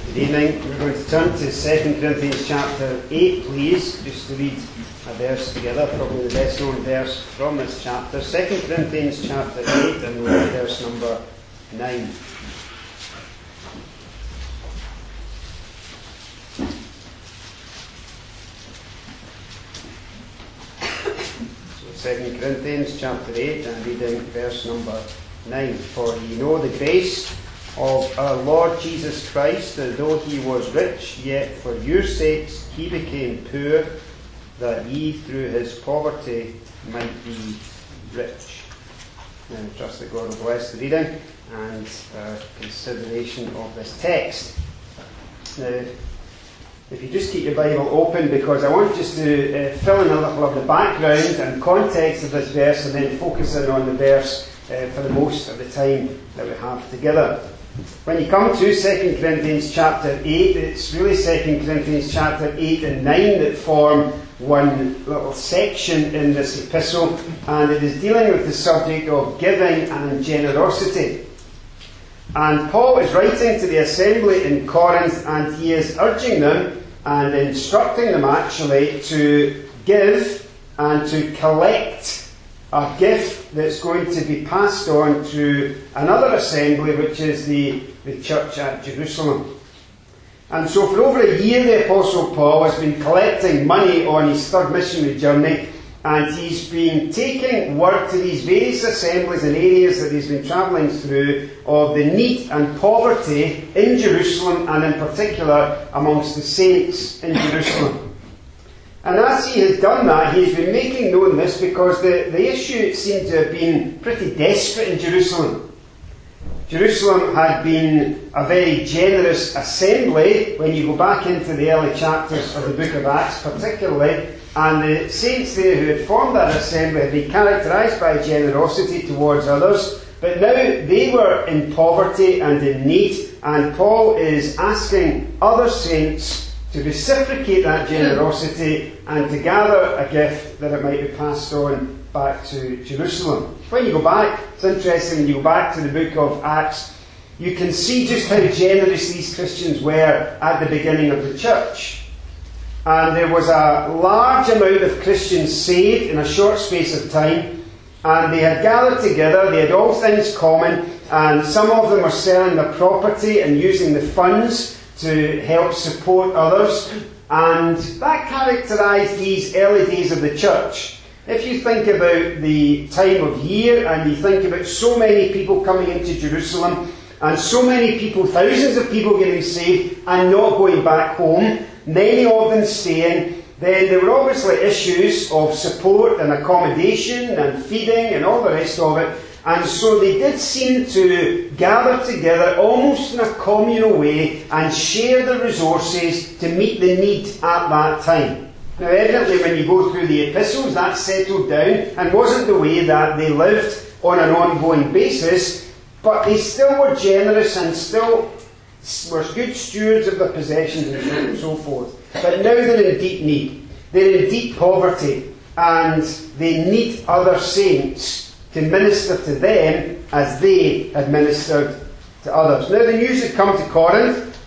Good evening. We're going to turn to 2 Corinthians chapter 8, please, just to read a verse together, probably the best known verse from this chapter. 2 Corinthians chapter 8 and we'll read verse number 9. So 2 Corinthians chapter 8 and reading verse number 9. For ye know the grace of our Lord Jesus Christ, that though he was rich, yet for your sakes he became poor, that ye through his poverty might be rich. Now I trust that God will bless the reading and consideration of this text. Now, if you just keep your Bible open, because I want just to fill in a little of the background and context of this verse, and then focus in on the verse for the most of the time that we have together. When you come to 2 Corinthians chapter 8, it's really 2 Corinthians chapter 8 and 9 that form one little section in this epistle, and it is dealing with the subject of giving and generosity. And Paul is writing to the assembly in Corinth, and he is urging them and instructing them actually to give and to collect a gift that's going to be passed on to another assembly, which is the church at Jerusalem. And so for over a year the Apostle Paul has been collecting money on his third missionary journey, and he's been taking word to these various assemblies and areas that he's been travelling through of the need and poverty in Jerusalem, and in particular amongst the saints in Jerusalem. And as he has done that, he has been making known this because the issue seemed to have been pretty desperate in Jerusalem. Jerusalem had been a very generous assembly when you go back into the early chapters of the book of Acts particularly, and the saints there who had formed that assembly had been characterised by generosity towards others, but now they were in poverty and in need, and Paul is asking other saints to reciprocate that generosity and to gather a gift that it might be passed on back to Jerusalem. When you go back, it's interesting, when you go back to the book of Acts, you can see just how generous these Christians were at the beginning of the church. And there was a large amount of Christians saved in a short space of time, and they had gathered together, they had all things common, and some of them were selling their property and using the funds to help support others, and that characterised these early days of the church. If you think about the time of year and you think about so many people coming into Jerusalem and so many people, thousands of people getting saved and not going back home, many of them staying, then there were obviously issues of support and accommodation and feeding and all the rest of it. And so they did seem to gather together almost in a communal way and share the resources to meet the need at that time. Now evidently when you go through the epistles that settled down and wasn't the way that they lived on an ongoing basis, but they still were generous and still were good stewards of their possessions and so forth. But now they're in deep need. They're in deep poverty and they need other saints to minister to them as they had ministered to others. Now the news had come to Corinth,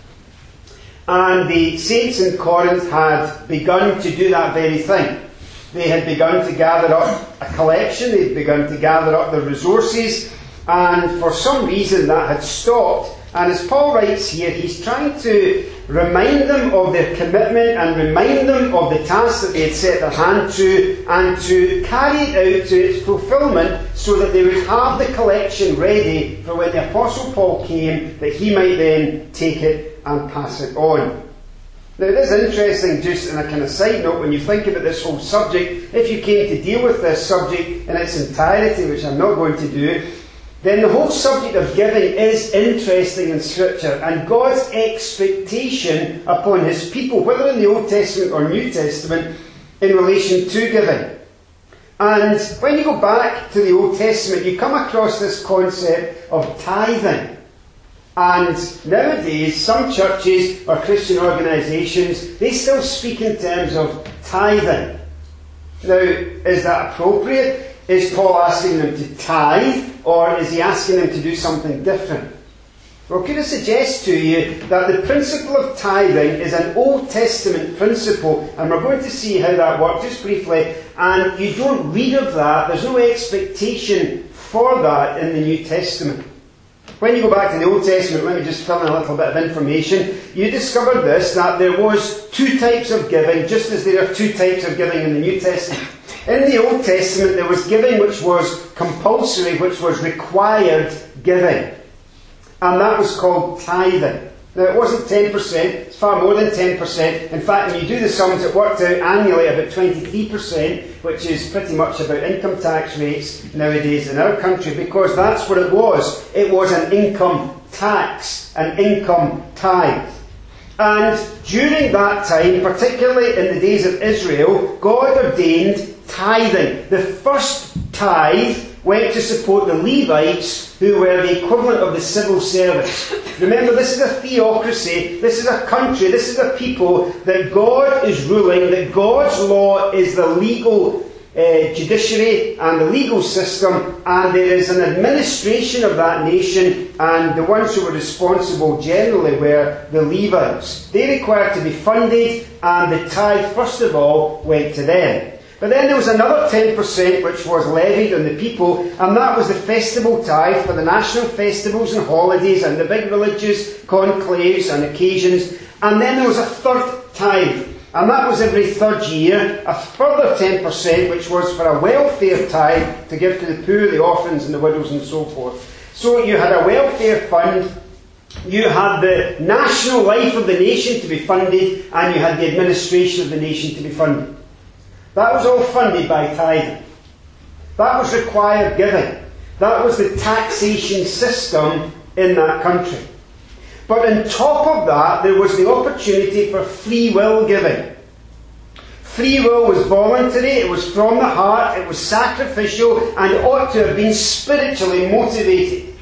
and the saints in Corinth had begun to do that very thing. They had begun to gather up a collection, they had begun to gather up their resources, and for some reason that had stopped. And as Paul writes here, he's trying to remind them of their commitment and remind them of the task that they had set their hand to, and to carry it out to its fulfilment so that they would have the collection ready for when the Apostle Paul came, that he might then take it and pass it on. Now it is interesting, just in a kind of side note, when you think about this whole subject, if you came to deal with this subject in its entirety, which I'm not going to do, then the whole subject of giving is interesting in Scripture, and God's expectation upon His people, whether in the Old Testament or New Testament, in relation to giving. And when you go back to the Old Testament, you come across this concept of tithing. And nowadays, some churches or Christian organisations, they still speak in terms of tithing. Now, is that appropriate? Is Paul asking them to tithe, or is he asking them to do something different? Well, could I suggest to you that the principle of tithing is an Old Testament principle, and we're going to see how that works just briefly, and you don't read of that, there's no expectation for that in the New Testament. When you go back to the Old Testament, let me just fill in a little bit of information, you discover this, that there was two types of giving, just as there are two types of giving in the New Testament. In the Old Testament, there was giving which was compulsory, which was required giving. And that was called tithing. Now, it wasn't 10%, it's far more than 10%. In fact, when you do the sums, it worked out annually about 23%, which is pretty much about income tax rates nowadays in our country, because that's what it was. It was an income tax, an income tithe. And during that time, particularly in the days of Israel, God ordained tithing. The first tithe went to support the Levites, who were the equivalent of the civil service. Remember, this is a theocracy, this is a country, this is a people that God is ruling, that God's law is the legal judiciary and the legal system, and there is an administration of that nation, and the ones who were responsible generally were the Levites. They required to be funded, and the tithe, first of all, went to them. But then there was another 10% which was levied on the people, and that was the festival tithe for the national festivals and holidays and the big religious conclaves and occasions. And then there was a third tithe, and that was every third year, a further 10% which was for a welfare tithe to give to the poor, the orphans and the widows and so forth. So you had a welfare fund, you had the national life of the nation to be funded, and you had the administration of the nation to be funded. That was all funded by tithing. That was required giving. That was the taxation system in that country. But on top of that, there was the opportunity for free will giving. Free will was voluntary, it was from the heart, it was sacrificial, and it ought to have been spiritually motivated.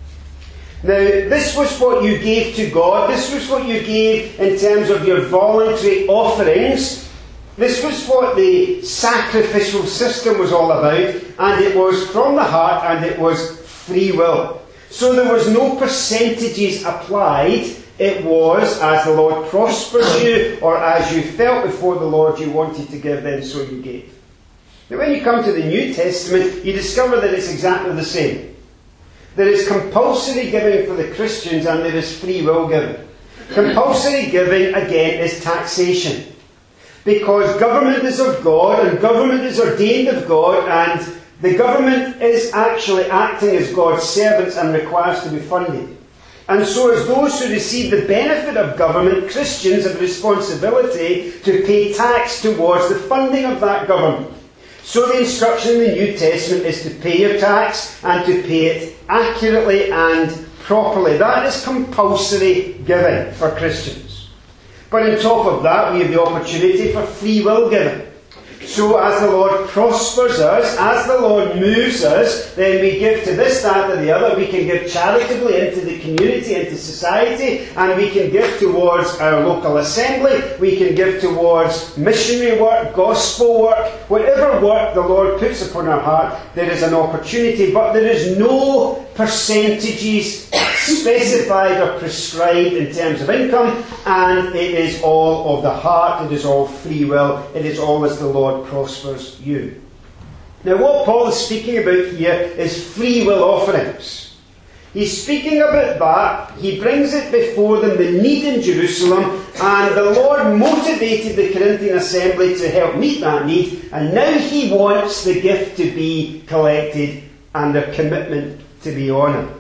Now, this was what you gave to God, this was what you gave in terms of your voluntary offerings. This was what the sacrificial system was all about, and it was from the heart, and it was free will. So there was no percentages applied. It was as the Lord prospered you, or as you felt before the Lord you wanted to give, then so you gave. Now when you come to the New Testament, you discover that it's exactly the same. There is compulsory giving for the Christians, and there is free will giving. Compulsory giving, again, is taxation. Because government is of God, and government is ordained of God, and the government is actually acting as God's servants and requires to be funded. And so as those who receive the benefit of government, Christians have a responsibility to pay tax towards the funding of that government. So the instruction in the New Testament is to pay your tax, and to pay it accurately and properly. That is compulsory giving for Christians. But on top of that, we have the opportunity for free will giving. So as the Lord prospers us, as the Lord moves us, then we give to this, that or the other. We can give charitably into the community, into society, and we can give towards our local assembly. We can give towards missionary work, gospel work, whatever work the Lord puts upon our heart, there is an opportunity. But there is no percentages specified or prescribed in terms of income, and it is all of the heart, it is all free will, it is all as the Lord prospers you. Now what Paul is speaking about here is free will offerings. He's speaking about that, he brings it before them, the need in Jerusalem, and the Lord motivated the Corinthian assembly to help meet that need, and now he wants the gift to be collected and their commitment to be honoured.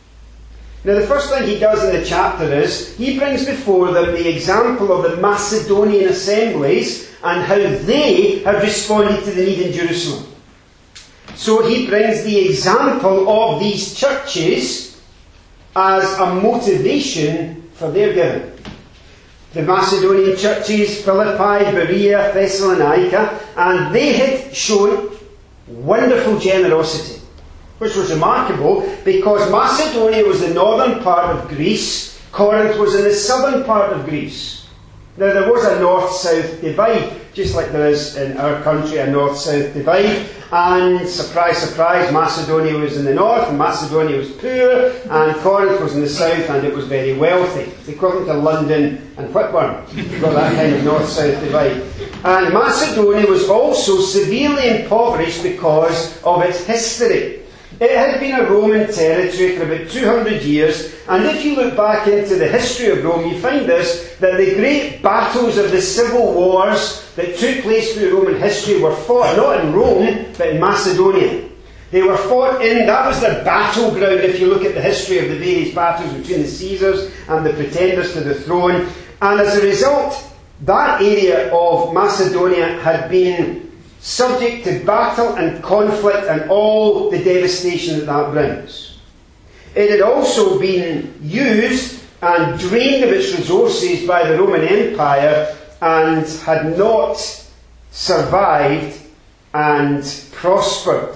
Now the first thing he does in the chapter is, he brings before them the example of the Macedonian assemblies and how they have responded to the need in Jerusalem. So he brings the example of these churches as a motivation for their giving. The Macedonian churches, Philippi, Berea, Thessalonica, and they had shown wonderful generosity, which was remarkable because Macedonia was the northern part of Greece, Corinth was in the southern part of Greece. Now there was a north-south divide, just like there is in our country, a north-south divide. And surprise, surprise, Macedonia was in the north, and Macedonia was poor, and Corinth was in the south, and it was very wealthy. It's equivalent to London and Whitburn. You've got that kind of north-south divide. And Macedonia was also severely impoverished because of its history. It had been a Roman territory for about 200 years, and if you look back into the history of Rome, you find this, that the great battles of the civil wars that took place through Roman history were fought not in Rome, but in Macedonia. They were fought that was their battleground if you look at the history of the various battles between the Caesars and the pretenders to the throne. And as a result, that area of Macedonia had been subject to battle and conflict and all the devastation that brings. It had also been used and drained of its resources by the Roman Empire and had not survived and prospered.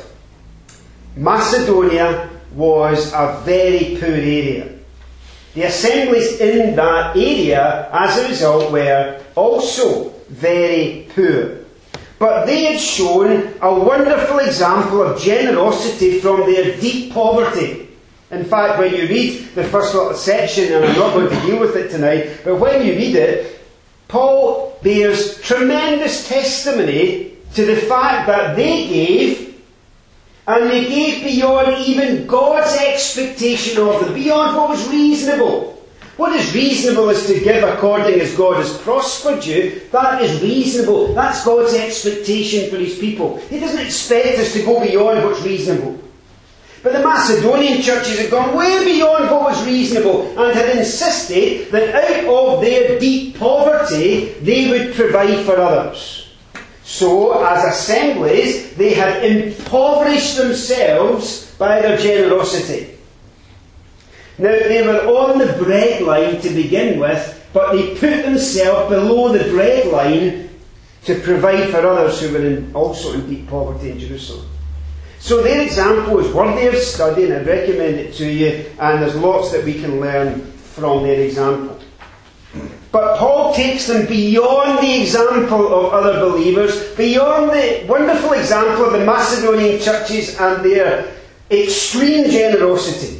Macedonia was a very poor area. The assemblies in that area, as a result, were also very poor. But they had shown a wonderful example of generosity from their deep poverty. In fact, when you read the first little section, and I'm not going to deal with it tonight, but when you read it, Paul bears tremendous testimony to the fact that they gave, and they gave beyond even God's expectation of them, beyond what was reasonable. What is reasonable is to give according as God has prospered you. That is reasonable. That's God's expectation for His people. He doesn't expect us to go beyond what's reasonable. But the Macedonian churches had gone way beyond what was reasonable and had insisted that out of their deep poverty they would provide for others. So, as assemblies, they had impoverished themselves by their generosity. Now, they were on the breadline to begin with, but they put themselves below the breadline to provide for others who were also in deep poverty in Jerusalem. So their example is worthy of study, and I recommend it to you, and there's lots that we can learn from their example. But Paul takes them beyond the example of other believers, beyond the wonderful example of the Macedonian churches and their extreme generosity,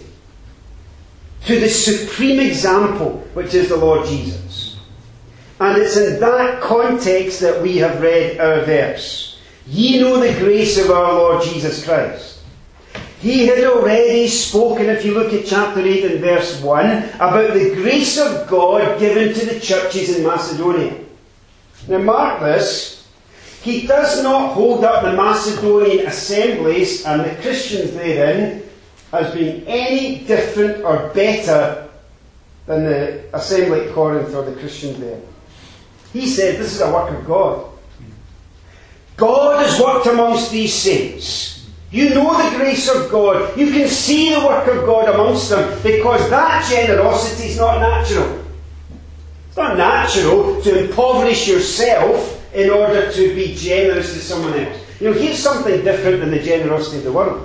to the supreme example, which is the Lord Jesus. And it's in that context that we have read our verse. Ye know the grace of our Lord Jesus Christ. He had already spoken, if you look at chapter 8 and verse 1, about the grace of God given to the churches in Macedonia. Now mark this. He does not hold up the Macedonian assemblies and the Christians therein as being any different or better than the assembly at Corinth or the Christians there. He said this is a work of God. God has worked amongst these saints. You know the grace of God. You can see the work of God amongst them, because that generosity is not natural. It's not natural to impoverish yourself in order to be generous to someone else. Here's something different than the generosity of the world.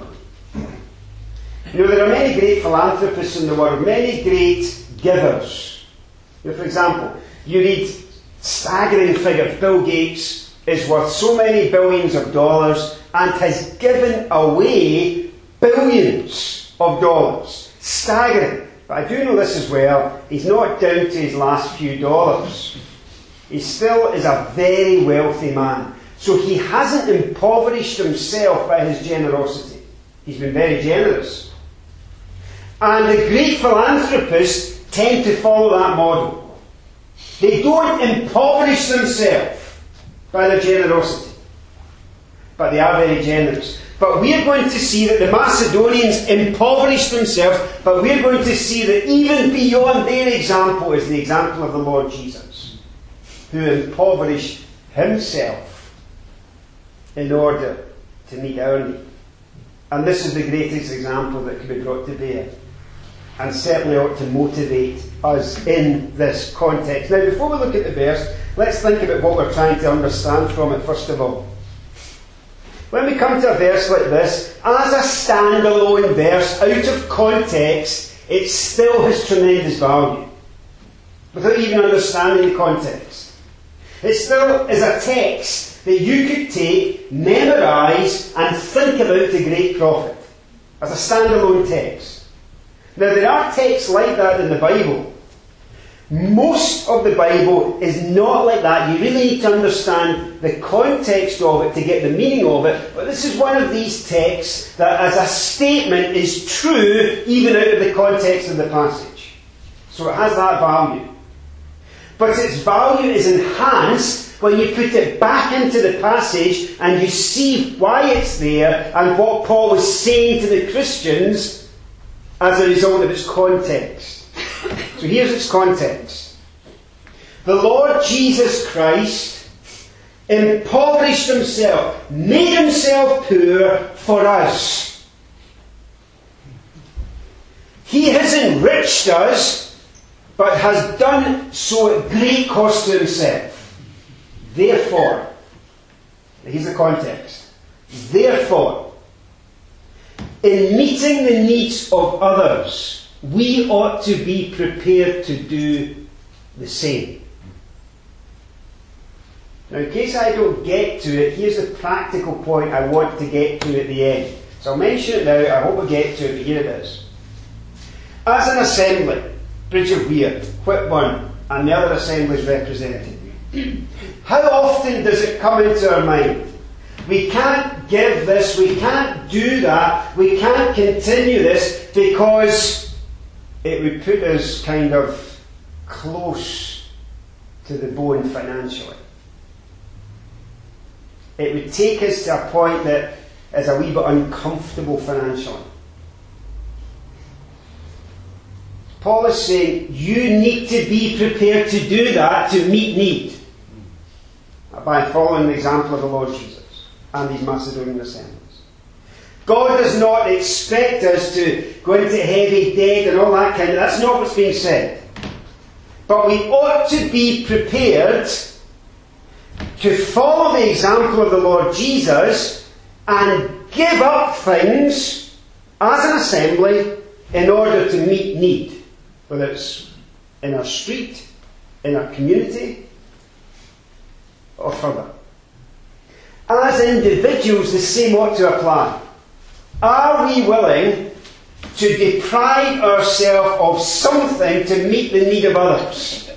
There are many great philanthropists in the world, many great givers. For example, you read staggering figures. Bill Gates is worth so many billions of dollars and has given away billions of dollars. Staggering. But I do know this as well. He's not down to his last few dollars. He still is a very wealthy man. So he hasn't impoverished himself by his generosity. He's been very generous. And the great philanthropists tend to follow that model. They don't impoverish themselves by their generosity, but they are very generous. But we're going to see that the Macedonians impoverished themselves, but we're going to see that even beyond their example is the example of the Lord Jesus, who impoverished himself in order to meet our need. And this is the greatest example that can be brought to bear, and certainly ought to motivate us in this context. Now, before we look at the verse, let's think about what we're trying to understand from it first of all. When we come to a verse like this, as a standalone verse, out of context, it still has tremendous value, without even understanding the context. It still is a text that you could take, memorise, and think about the great prophet as a standalone text. Now, there are texts like that in the Bible. Most of the Bible is not like that. You really need to understand the context of it to get the meaning of it. But this is one of these texts that as a statement is true even out of the context of the passage. So it has that value. But its value is enhanced when you put it back into the passage and you see why it's there and what Paul was saying to the Christians as a result of its context. So here's its context. The Lord Jesus Christ impoverished himself, made himself poor for us. He has enriched us, but has done so at great cost to himself. Therefore, here's the context. Therefore, in meeting the needs of others, we ought to be prepared to do the same. Now, in case I don't get to it, here's the practical point I want to get to at the end. So I'll mention it now, I hope we get to it, but here it is. As an assembly, Bridge of Weir, Whitburn, and the other assemblies represented, how often does it come into our mind? We can't give this, we can't do that, we can't continue this because it would put us kind of close to the bone financially. It would take us to a point that is a wee bit uncomfortable financially. Paul is saying you need to be prepared to do that to meet need by following the example of the Lord Jesus and these Macedonian assemblies. God does not expect us to go into heavy debt and all that kind of... That's not what's being said. But we ought to be prepared to follow the example of the Lord Jesus and give up things as an assembly in order to meet need. Whether it's in our street, in our community, or further. As individuals, the same ought to apply. Are we willing to deprive ourselves of something to meet the need of others?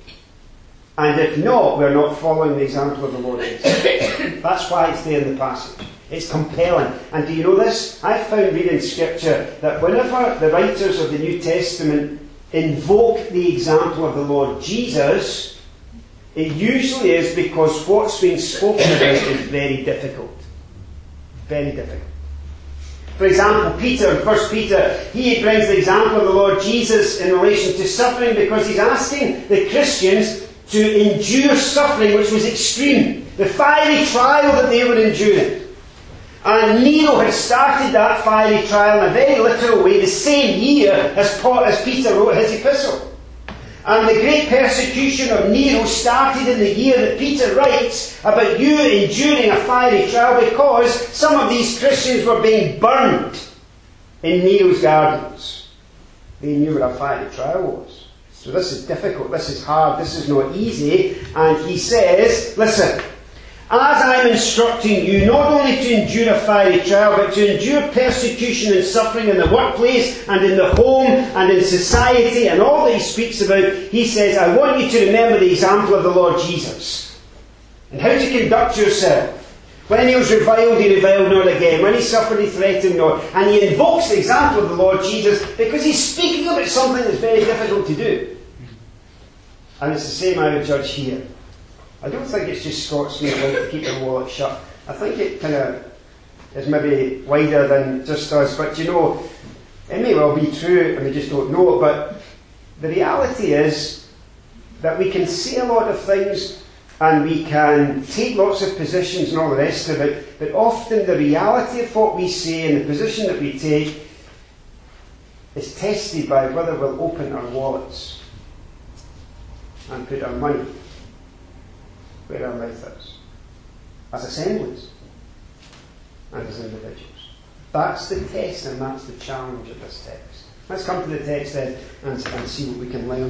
And if not, we're not following the example of the Lord Jesus. That's why it's there in the passage. It's compelling. And do you know this? I found reading Scripture that whenever the writers of the New Testament invoke the example of the Lord Jesus, it usually is because what's being spoken about is very difficult. Very difficult. For example, Peter, in 1 Peter, he brings the example of the Lord Jesus in relation to suffering because he's asking the Christians to endure suffering which was extreme. The fiery trial that they were enduring. And Nero had started that fiery trial in a very literal way the same year as Peter wrote his epistle. And the great persecution of Nero started in the year that Peter writes about you enduring a fiery trial because some of these Christians were being burned in Nero's gardens. They knew what a fiery trial was. So this is difficult, this is hard, this is not easy. And he says, listen, as I'm instructing you not only to endure a fiery trial, but to endure persecution and suffering in the workplace and in the home and in society and all that he speaks about, he says, I want you to remember the example of the Lord Jesus and how to conduct yourself. When he was reviled, he reviled not again. When he suffered, he threatened not. And he invokes the example of the Lord Jesus because he's speaking about something that's very difficult to do. And it's the same I would judge here. I don't think it's just Scotsmen who like to keep their wallet shut. I think it kind of is maybe wider than just us. But you know, it may well be true and we just don't know it. But the reality is that we can say a lot of things and we can take lots of positions and all the rest of it. But often the reality of what we say and the position that we take is tested by whether we'll open our wallets and put our money where our mouth is, as assemblies and as individuals. That's the test and that's the challenge of this text. Let's come to the text then and see what we can learn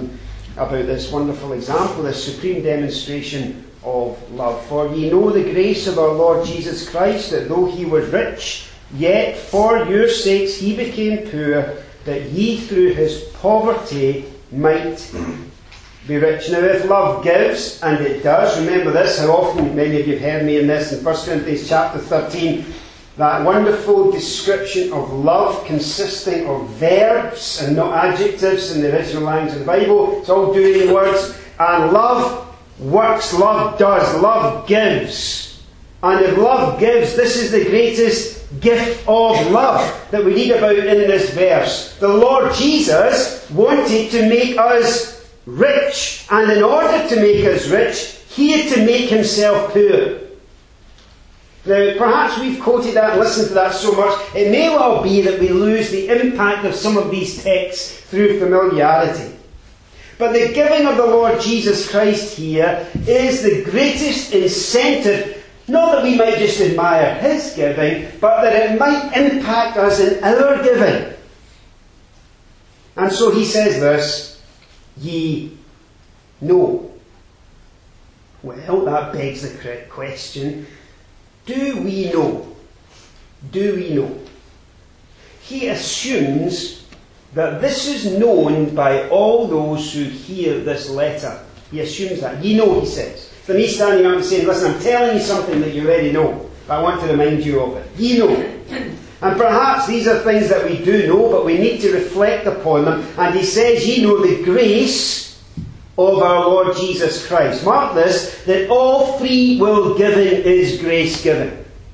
about this wonderful example, this supreme demonstration of love. For ye know the grace of our Lord Jesus Christ, that though he was rich, yet for your sakes he became poor, that ye through his poverty might be rich. Now, if love gives, and it does, remember this, how often many of you have heard me in this, in 1 Corinthians chapter 13, that wonderful description of love consisting of verbs and not adjectives in the original language of the Bible. It's all doing words. And love works, love does, love gives. And if love gives, this is the greatest gift of love that we read about in this verse. The Lord Jesus wanted to make us rich, and in order to make us rich, he had to make himself poor. Now, perhaps we've quoted that and listened to that so much, it may well be that we lose the impact of some of these texts through familiarity. But the giving of the Lord Jesus Christ here is the greatest incentive, not that we might just admire his giving, but that it might impact us in our giving. And so he says this, ye know. Well, that begs the correct question. Do we know? Do we know? He assumes that this is known by all those who hear this letter. He assumes that. Ye know, he says. For me standing up and saying, listen, I'm telling you something that you already know, but I want to remind you of it. Ye know. And perhaps these are things that we do know, but we need to reflect upon them. And he says, ye know the grace of our Lord Jesus Christ. Mark this, that all free will giving is grace giving.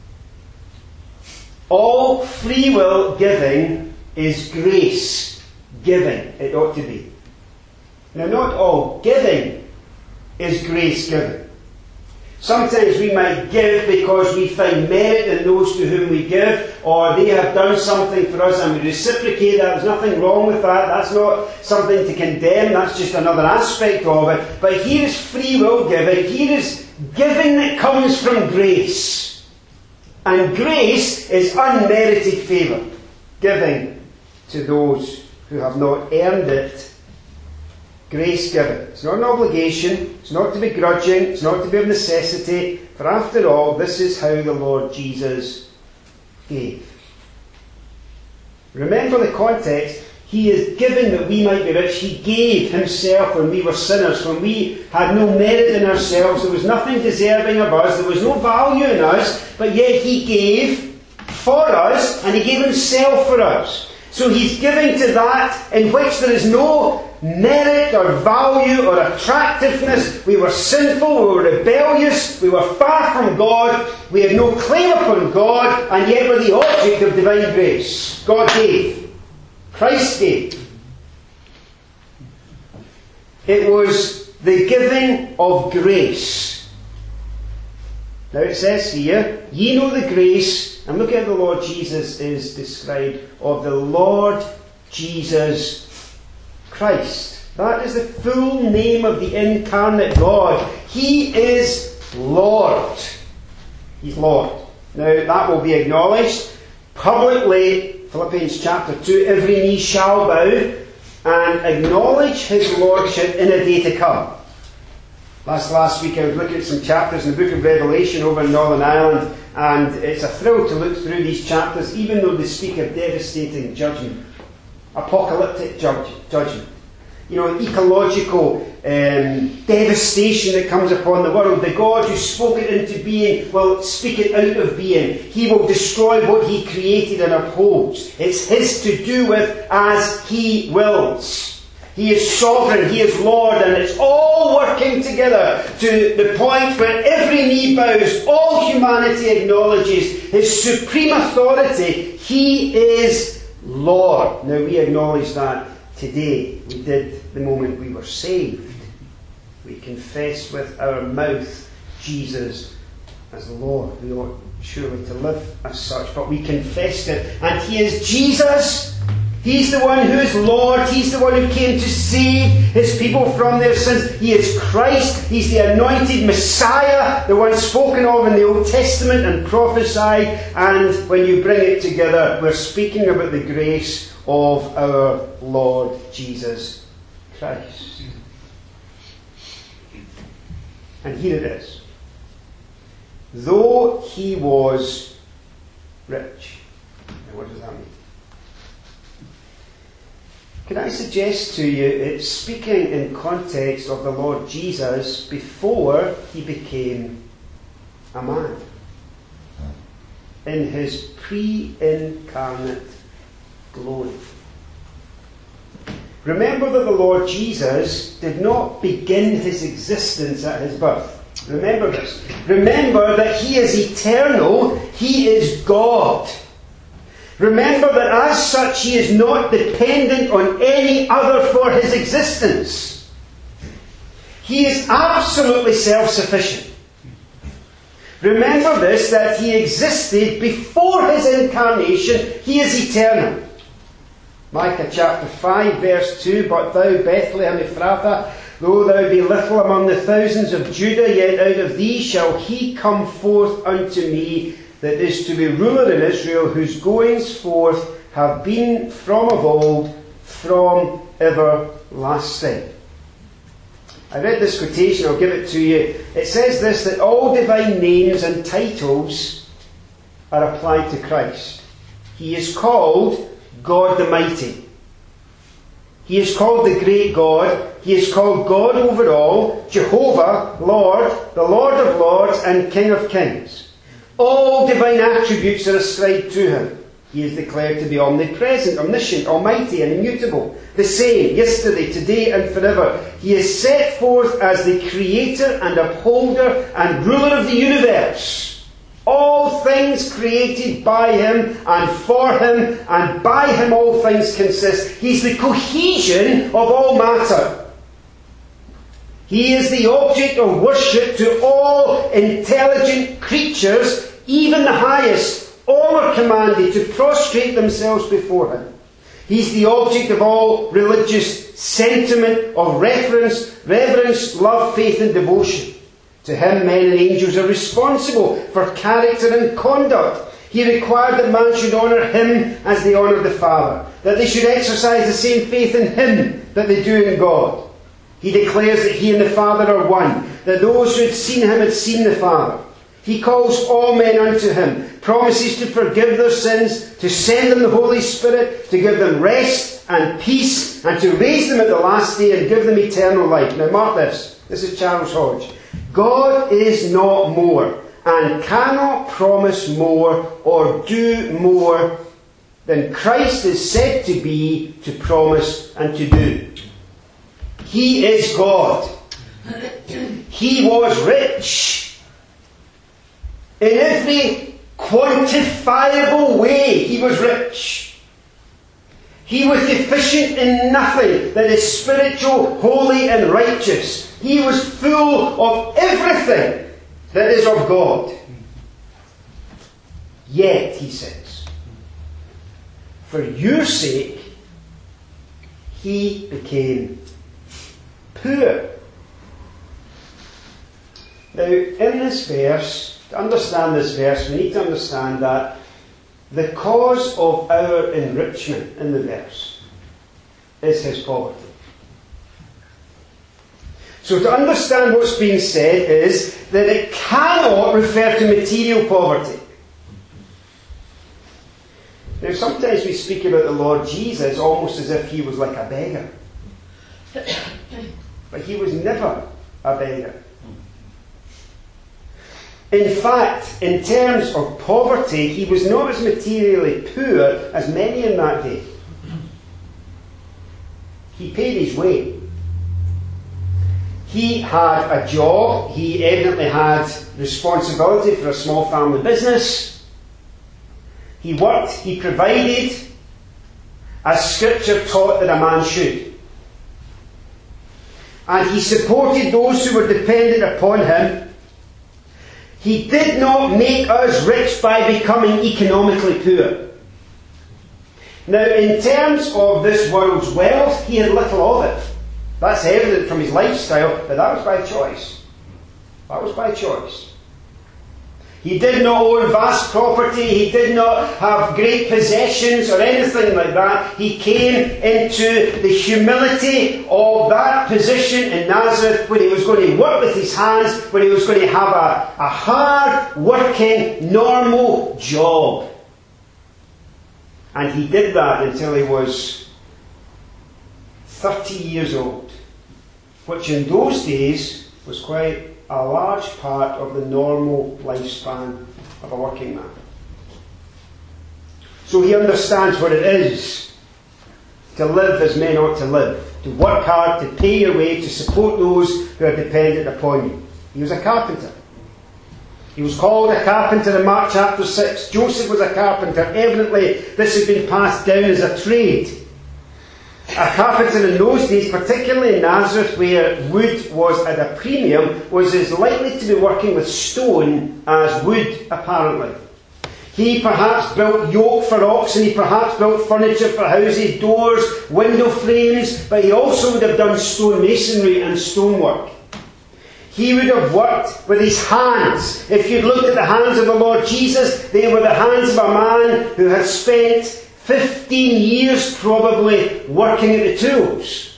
All free will giving is grace giving. It ought to be. Now, not all giving is grace giving. Sometimes we might give because we find merit in those to whom we give, or they have done something for us and we reciprocate that. There's nothing wrong with that. That's not something to condemn. That's just another aspect of it. But here is free will giving. Here is giving that comes from grace. And grace is unmerited favour. Giving to those who have not earned it. Grace given. It's not an obligation. It's not to be grudging. It's not to be of necessity. For after all, this is how the Lord Jesus gave. Remember the context. He is given that we might be rich. He gave himself when we were sinners, when we had no merit in ourselves. There was nothing deserving of us. There was no value in us. But yet he gave for us, and he gave himself for us. So he's giving to that in which there is no merit or value or attractiveness. We were sinful, we were rebellious, we were far from God, we had no claim upon God, and yet we're the object of divine grace. God gave. Christ gave. It was the giving of grace. Now it says here, ye know the grace, and look at the Lord Jesus is described, of the Lord Jesus Christ. That is the full name of the incarnate God. He is Lord. He's Lord. Now that will be acknowledged publicly. Philippians chapter 2, every knee shall bow and acknowledge his lordship in a day to come. Last week I was looking at some chapters in the book of Revelation over in Northern Ireland, and it's a thrill to look through these chapters, even though they speak of devastating judgment. Apocalyptic judgment. You know, ecological devastation that comes upon the world. The God who spoke it into being will speak it out of being. He will destroy what he created and upholds. It's his to do with as he wills. He is sovereign, he is Lord, and it's all working together to the point where every knee bows, all humanity acknowledges his supreme authority. He is Lord. Now we acknowledge that today. We did the moment we were saved. We confess with our mouth Jesus as the Lord. We ought surely to live as such, but we confessed it. And he is Jesus. He's the one who is Lord. He's the one who came to save his people from their sins. He is Christ. He's the anointed Messiah, the one spoken of in the Old Testament and prophesied. And when you bring it together, we're speaking about the grace of our Lord Jesus Christ. And here it is. Though he was rich. Now, what does that mean? Can I suggest to you, it's speaking in context of the Lord Jesus before he became a man. In his pre-incarnate glory. Remember that the Lord Jesus did not begin his existence at his birth. Remember this. Remember that he is eternal. He is God. Remember that as such he is not dependent on any other for his existence. He is absolutely self-sufficient. Remember this, that he existed before his incarnation. He is eternal. Micah chapter 5 verse 2, But thou, Bethlehem Ephrathah, though thou be little among the thousands of Judah, yet out of thee shall he come forth unto me, that is to be ruler in Israel, whose goings forth have been from of old, from everlasting. I read this quotation, I'll give it to you. It says this, that all divine names and titles are applied to Christ. He is called God the Mighty. He is called the Great God. He is called God over all, Jehovah, Lord, the Lord of Lords, and King of Kings. All divine attributes are ascribed to him. He is declared to be omnipresent, omniscient, almighty, and immutable. The same, yesterday, today, and forever. He is set forth as the creator and upholder and ruler of the universe. All things created by him and for him, and by him all things consist. He's the cohesion of all matter. He is the object of worship to all intelligent creatures, even the highest. All are commanded to prostrate themselves before him. He's the object of all religious sentiment, of reverence, love, faith, and devotion. To him, men and angels are responsible for character and conduct. He required that man should honour him as they honour the Father, that they should exercise the same faith in him that they do in God. He declares that he and the Father are one, that those who had seen him had seen the Father. He calls all men unto him, promises to forgive their sins, to send them the Holy Spirit, to give them rest and peace, and to raise them at the last day and give them eternal life. Now mark this. This is Charles Hodge. God is not more, and cannot promise more or do more than Christ is said to be, to promise and to do. He is God. He was rich. In every quantifiable way, he was rich. He was deficient in nothing that is spiritual, holy, and righteous. He was full of everything that is of God. Yet, he says, for your sake, he became poor. Now, in this verse, to understand this verse, we need to understand that the cause of our enrichment in the verse is his poverty. So to understand what's being said is that it cannot refer to material poverty. Now sometimes we speak about the Lord Jesus almost as if he was like a beggar. But he was never a beggar. In fact, in terms of poverty, he was not as materially poor as many in that day. He paid his way. He had a job. He evidently had responsibility for a small family business. He worked. He provided, as Scripture taught that a man should. And he supported those who were dependent upon him. He did not make us rich by becoming economically poor. Now, in terms of this world's wealth, he had little of it. That's evident from his lifestyle, but that was by choice. That was by choice. He did not own vast property. He did not have great possessions or anything like that. He came into the humility of that position in Nazareth, where he was going to work with his hands, where he was going to have a hard-working, normal job. And he did that until he was 30 years old, which in those days was quite a large part of the normal lifespan of a working man. So he understands what it is to live as men ought to live, to work hard, to pay your way, to support those who are dependent upon you. He was a carpenter. He was called a carpenter in Mark chapter 6. Joseph was a carpenter. Evidently, this had been passed down as a trade. A carpenter in those days, particularly in Nazareth, where wood was at a premium, was as likely to be working with stone as wood, apparently. He perhaps built yoke for oxen, he perhaps built furniture for houses, doors, window frames, but he also would have done stone masonry and stonework. He would have worked with his hands. If you'd looked at the hands of the Lord Jesus, they were the hands of a man who had spent 15 years probably working at the tools.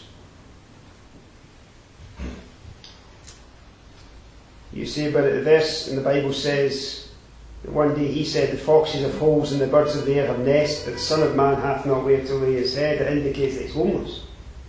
You see, but the verse in the Bible says that one day he said, the foxes have holes and the birds of the air have nests, but the Son of Man hath not where to lay his head. It indicates that he's homeless.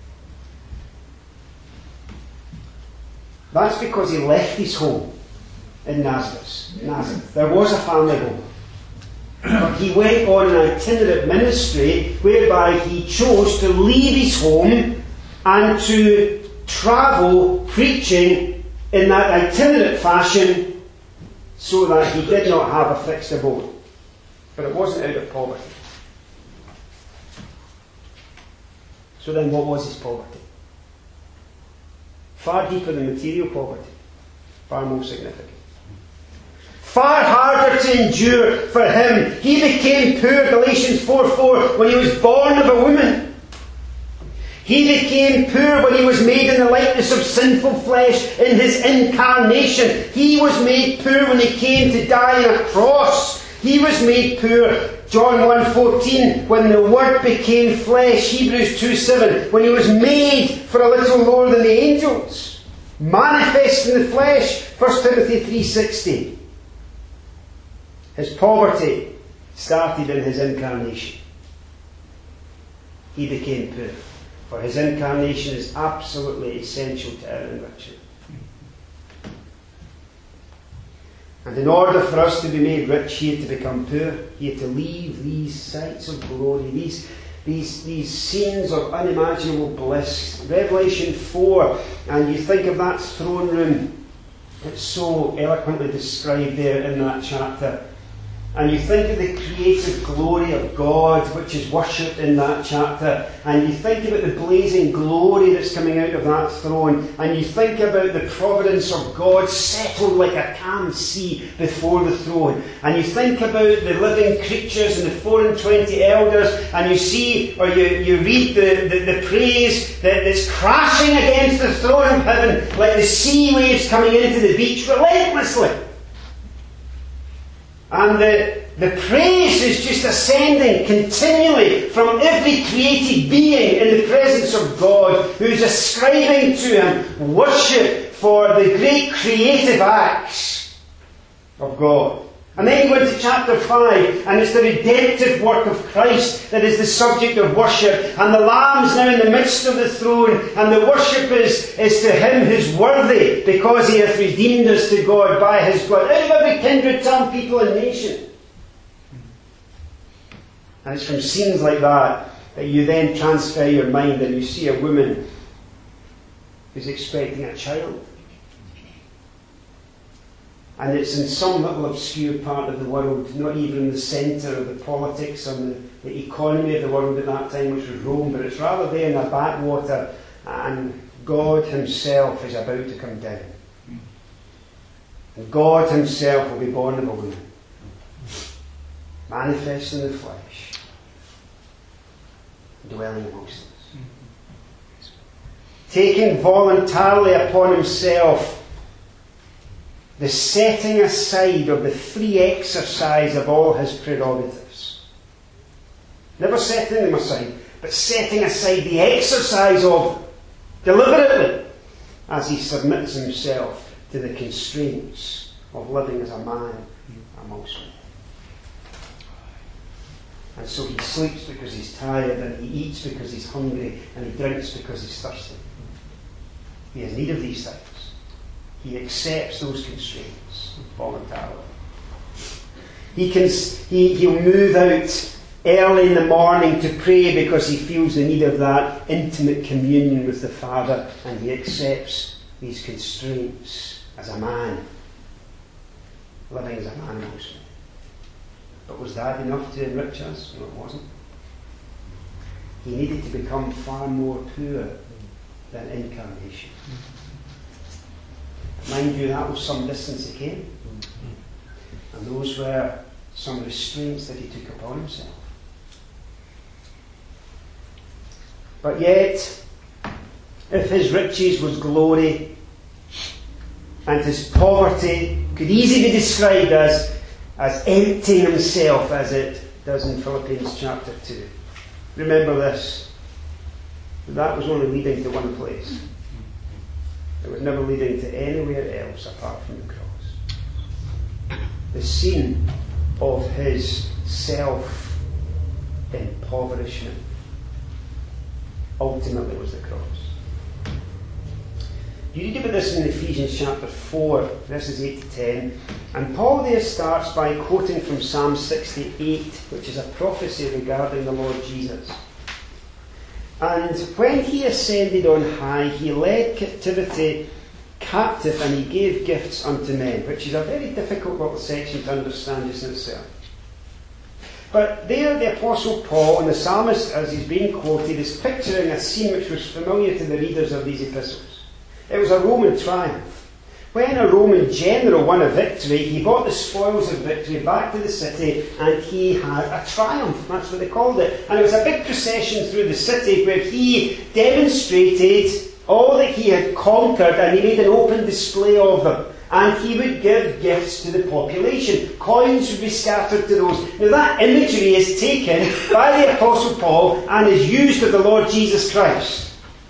That's because he left his home in Nazareth. There was a family home. But he went on an itinerant ministry whereby he chose to leave his home and to travel preaching in that itinerant fashion so that he did not have a fixed abode. But it wasn't out of poverty. So then what was his poverty? Far deeper than material poverty. Far more significant. Far harder to endure for him. He became poor, Galatians 4:4, when he was born of a woman. He became poor when he was made in the likeness of sinful flesh in his incarnation. He was made poor when he came to die on a cross. He was made poor, John 1:14, when the Word became flesh, Hebrews 2:7, when he was made for a little lower than the angels. Manifest in the flesh, 1 Timothy 3:16. His poverty started in his incarnation. He became poor, for his incarnation is absolutely essential to our enrichment. And in order for us to be made rich, he had to become poor. He had to leave these sights of glory, these scenes of unimaginable bliss. Revelation 4, and you think of that throne room, it's so eloquently described there in that chapter. And you think of the creative glory of God, which is worshipped in that chapter. And you think about the blazing glory that's coming out of that throne. And you think about the providence of God settled like a calm sea before the throne. And you think about the living creatures and the 24 elders. And you see, or you read the praise that's crashing against the throne of heaven, like the sea waves coming into the beach relentlessly. And the praise is just ascending continually from every created being in the presence of God, who's ascribing to him worship for the great creative acts of God. And then you go into chapter 5, and it's the redemptive work of Christ that is the subject of worship. And the Lamb's now in the midst of the throne, and the worship is to him who's worthy, because he hath redeemed us to God by his blood, out of every kindred, tongue, people, and nation. And it's from scenes like that that you then transfer your mind and you see a woman who's expecting a child. And it's in some little obscure part of the world, not even in the centre of the politics and the economy of the world at that time, which was Rome, but it's rather there in a backwater, and God himself is about to come down. And God himself will be born of a woman, manifest in the flesh, dwelling amongst us. Taking voluntarily upon himself the setting aside of the free exercise of all his prerogatives. Never setting them aside, but setting aside the exercise of deliberately as he submits himself to the constraints of living as a man amongst men. And so he sleeps because he's tired, and he eats because he's hungry, and he drinks because he's thirsty. He has need of these things. He accepts those constraints voluntarily. He'll move out early in the morning to pray because he feels the need of that intimate communion with the Father, and he accepts these constraints as a man, living as a man amongst men. But was that enough to enrich us? No, it wasn't. He needed to become far more poor than incarnation. Mind you, that was some distance he came. And those were some restraints that he took upon himself. But yet, if his riches was glory, and his poverty could easily be described as emptying himself, as it does in Philippians chapter 2. Remember this, that was only leading to one place. It was never leading to anywhere else apart from the cross. The scene of his self-impoverishment ultimately was the cross. You read about this in Ephesians chapter 4, verses 8 to 10, and Paul there starts by quoting from Psalm 68, which is a prophecy regarding the Lord Jesus. And when he ascended on high, he led captivity captive, and he gave gifts unto men, which is a very difficult little section to understand just in itself. But there the Apostle Paul, and the psalmist, as he's being quoted, is picturing a scene which was familiar to the readers of these epistles. It was a Roman triumph. When a Roman general won a victory, he brought the spoils of victory back to the city, and he had a triumph. That's what they called it. And it was a big procession through the city where he demonstrated all that he had conquered, and he made an open display of them. And he would give gifts to the population. Coins would be scattered to those. Now that imagery is taken by the Apostle Paul and is used of the Lord Jesus Christ.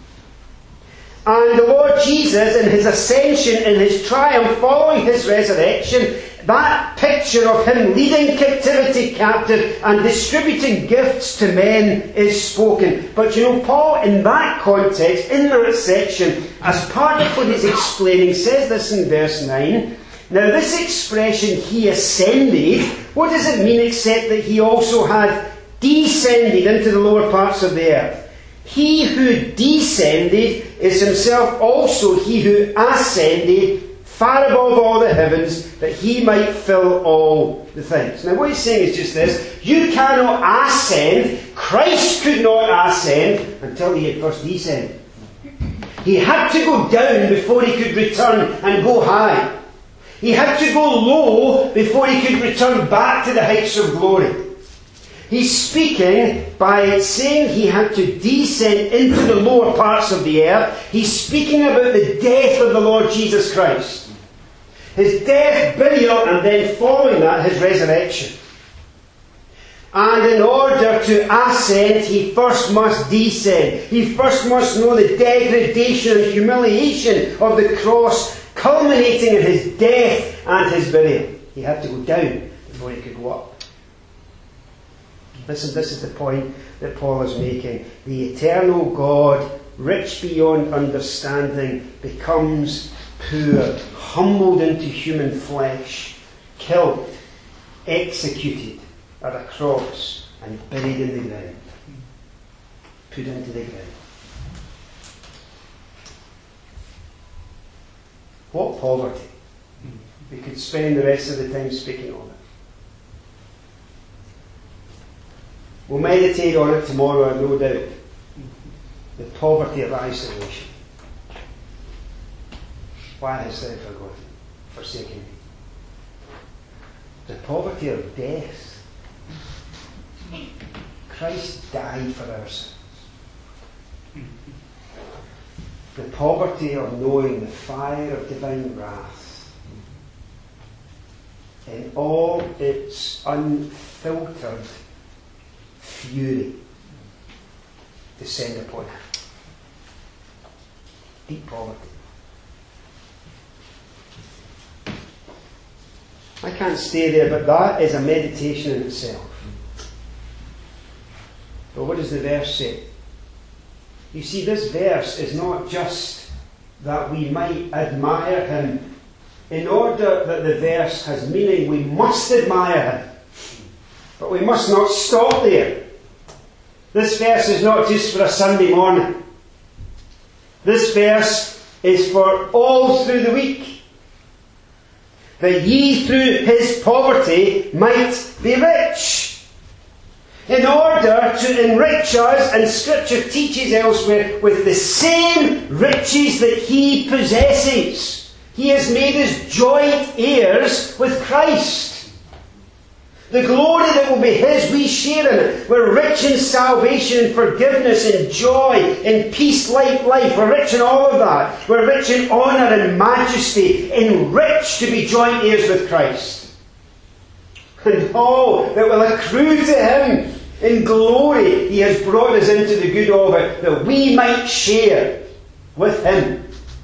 And the Lord Jesus, in his ascension, in his triumph, following his resurrection, that picture of him leading captivity captive and distributing gifts to men is spoken. But you know, Paul, in that context, in that section, as part of what he's explaining, says this in verse 9. Now this expression, he ascended, what does it mean except that he also had descended into the lower parts of the earth? He who descended is himself also he who ascended far above all the heavens, that he might fill all the things. Now what he's saying is just this: you cannot ascend, Christ could not ascend until he had first descended. He had to go down before he could return and go high. He had to go low before he could return back to the heights of glory. He's speaking by saying he had to descend into the lower parts of the earth. He's speaking about the death of the Lord Jesus Christ. His death, burial, and then following that, his resurrection. And in order to ascend, he first must descend. He first must know the degradation and humiliation of the cross, culminating in his death and his burial. He had to go down before he could go up. Listen, this is the point that Paul is making. The eternal God, rich beyond understanding, becomes poor, humbled into human flesh, killed, executed at a cross, and buried in the ground. Put into the ground. What poverty! We could spend the rest of the time speaking on it. We'll meditate on it tomorrow, no doubt. The poverty of isolation. Why hast thou forsaken me? The poverty of death. Christ died for our sins. The poverty of knowing the fire of divine wrath in all its unfiltered fury descend upon him. Deep poverty. I can't stay there, but that is a meditation in itself. But what does the verse say? You see, this verse is not just that we might admire him. In order that the verse has meaning, we must admire him. But we must not stop there. This verse is not just for a Sunday morning. This verse is for all through the week. That ye through his poverty might be rich. In order to enrich us, and Scripture teaches elsewhere, with the same riches that he possesses. He has made us joint heirs with Christ. The glory that will be his, we share in it. We're rich in salvation and forgiveness and joy and peace-like life. We're rich in all of that. We're rich in honour and majesty, enriched to be joint heirs with Christ. And all that will accrue to him in glory, he has brought us into the good of it, that we might share with him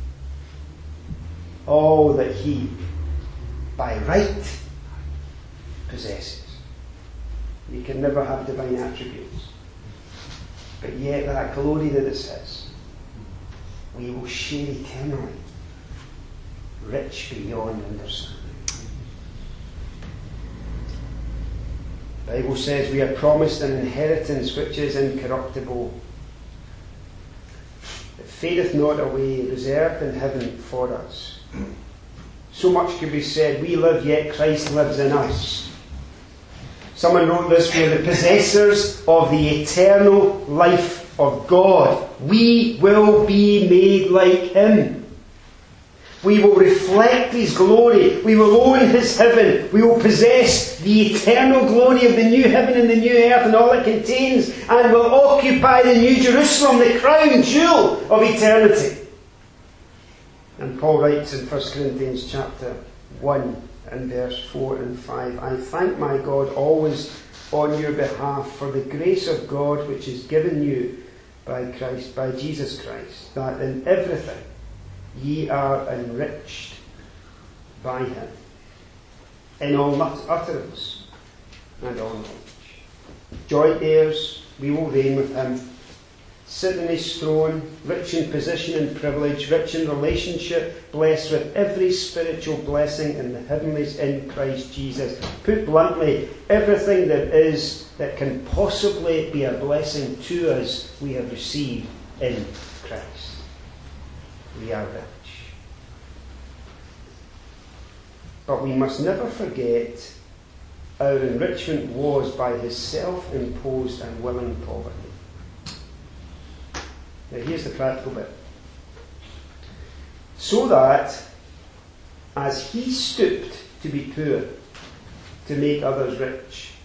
all that he, by right, possesses. You can never have divine attributes. But yet that glory that it says, we will share eternally, rich beyond understanding. The Bible says we are promised an inheritance which is incorruptible, that fadeth not away, reserved in heaven for us. So much could be said, we live yet Christ lives in us. Someone wrote this, we are the possessors of the eternal life of God. We will be made like him. We will reflect his glory. We will own his heaven. We will possess the eternal glory of the new heaven and the new earth and all it contains, and will occupy the new Jerusalem, the crown jewel of eternity. And Paul writes in 1 Corinthians chapter 1 and verse 4 and 5, I thank my God always on your behalf for the grace of God which is given you by Christ, by Jesus Christ, that in everything ye are enriched by him, in all utterance and all knowledge. Joint heirs, we will reign with him, sit in his throne, rich in position and privilege, rich in relationship, blessed with every spiritual blessing in the heavenlies in Christ Jesus. Put bluntly, everything that can possibly be a blessing to us, we have received in Christ. We are rich. But we must never forget our enrichment was by his self-imposed and willing poverty. Now here's the practical bit. So that, as he stooped to be poor, to make others rich,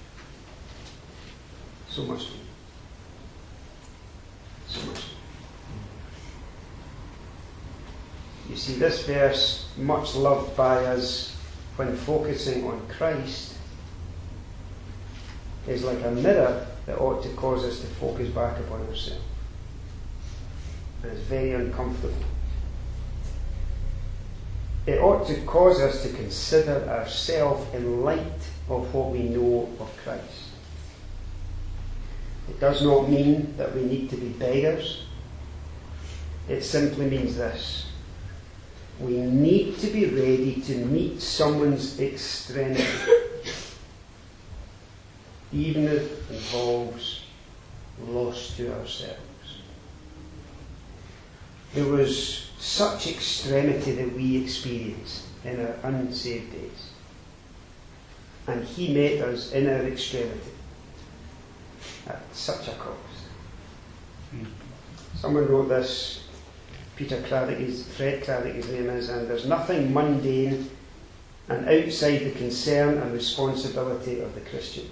so must we. So must we. You see, this verse, much loved by us when focusing on Christ, is like a mirror that ought to cause us to focus back upon ourselves. And it's very uncomfortable. It ought to cause us to consider ourselves in light of what we know of Christ. It does not mean that we need to be beggars. It simply means this. We need to be ready to meet someone's extremity, even if it involves loss to ourselves. There was such extremity that we experienced in our unsaved days. And he met us in our extremity at such a cost. Someone wrote this, Fred Craddock his name is, and there's nothing mundane and outside the concern and responsibility of the Christian.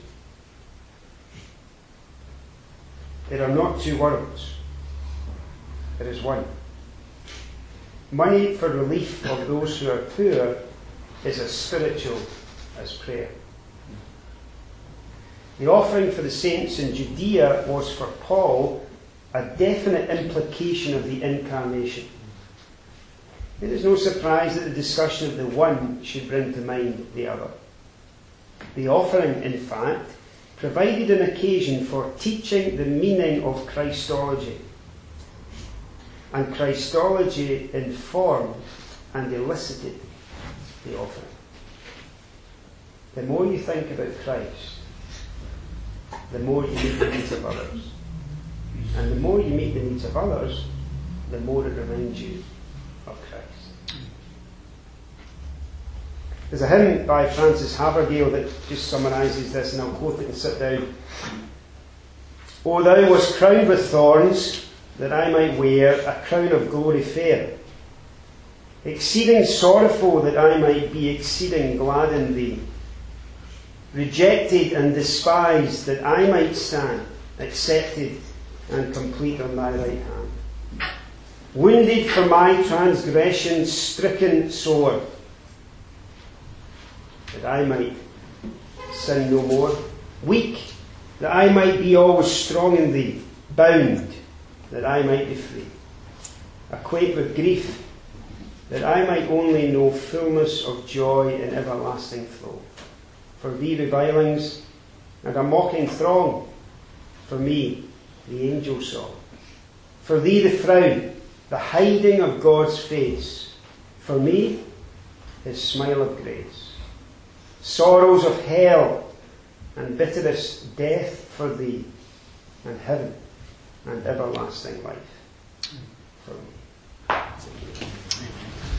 There are not two worlds. There is one. Money for relief of those who are poor is a spiritual as prayer. The offering for the saints in Judea was for Paul a definite implication of the incarnation. It is no surprise that the discussion of the one should bring to mind the other. The offering, in fact, provided an occasion for teaching the meaning of Christology. And Christology informed and elicited the offering. The more you think about Christ, the more you meet the needs of others. And the more you meet the needs of others, the more it reminds you of Christ. There's a hymn by Francis Havergale that just summarises this, and I'll quote it and sit down. O thou wast crowned with thorns, that I might wear a crown of glory fair. Exceeding sorrowful, that I might be exceeding glad in thee. Rejected and despised, that I might stand, accepted and complete on thy right hand. Wounded for my transgressions, stricken sore, that I might sin no more. Weak, that I might be always strong in thee. Bound, that I might be free. Acquainted with grief, that I might only know fullness of joy in everlasting flow. For thee revilings and a mocking throng, for me the angel saw. For thee the frown, the hiding of God's face, for me his smile of grace. Sorrows of hell and bitterest death for thee, and heaven and everlasting life for me.